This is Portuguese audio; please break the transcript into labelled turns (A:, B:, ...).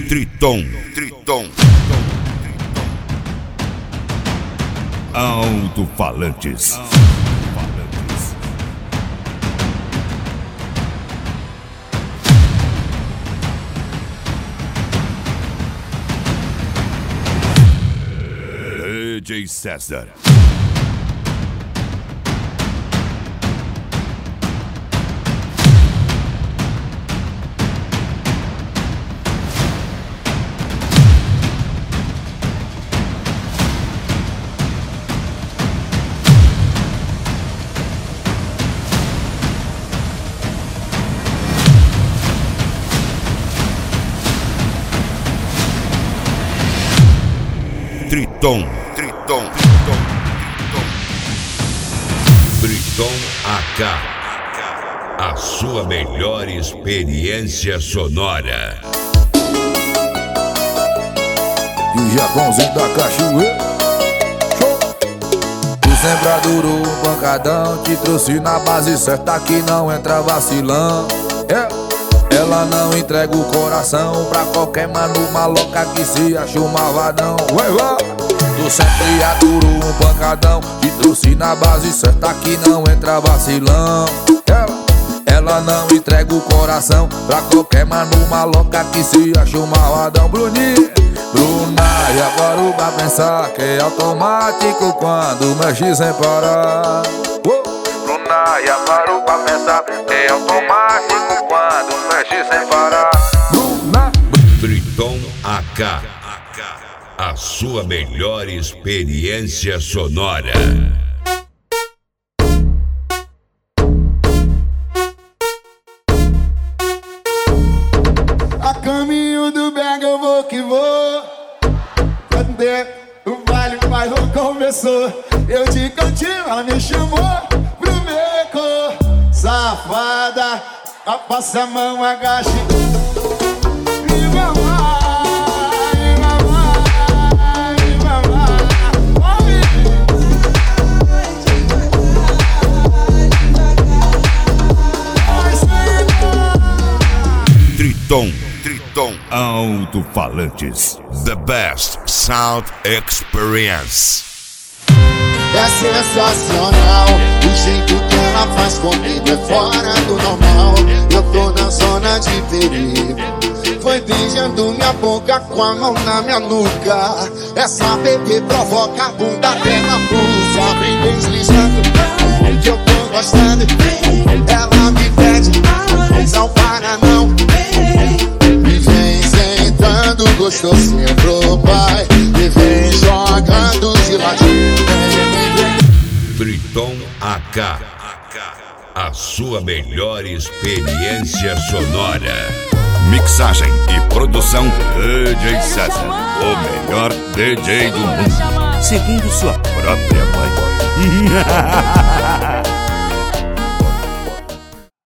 A: Triton. Alto-falantes. DJ César. Triton AK, a sua melhor experiência sonora.
B: E o Japãozinho da cachoeira. Tu sempre duro, um pancadão. Te trouxe na base certa que não entra vacilão. Ela não entrega o coração pra qualquer mano maloca que se acha um malvadão. Tu sempre duro, um pancadão. Te trouxe na base certa que não entra vacilão. Ela não entrega o coração pra qualquer mano maloca que se acha um malvadão. Bruna, já parou pra pensar que é automático quando mexe sem parar. Bruna, já parou pra pensar que é automático quando mexe sem parar. Bruna.
A: Triton AK, a sua melhor experiência sonora.
C: A caminho do Bega eu vou que vou. Cadê? O baile faz não começou. Eu de cantinho, ela me chamou pro beco. Safada, passa a mão, agache. E mamãe.
A: Triton Alto-falantes. The best sound experience.
C: É sensacional o jeito que ela faz comigo, é fora do normal. Eu tô na zona de perigo. Foi beijando minha boca com a mão na minha nuca. Essa bebê provoca a bunda até na blusa. Vem deslizando, que eu tô gostando. Ela me pede, não para não. E vem sentando gostosinho pro pai. E vem jogando de ladinho.
A: Triton AK, a sua melhor experiência sonora. Mixagem e produção DJ César, o melhor DJ do mundo, segundo sua própria mãe.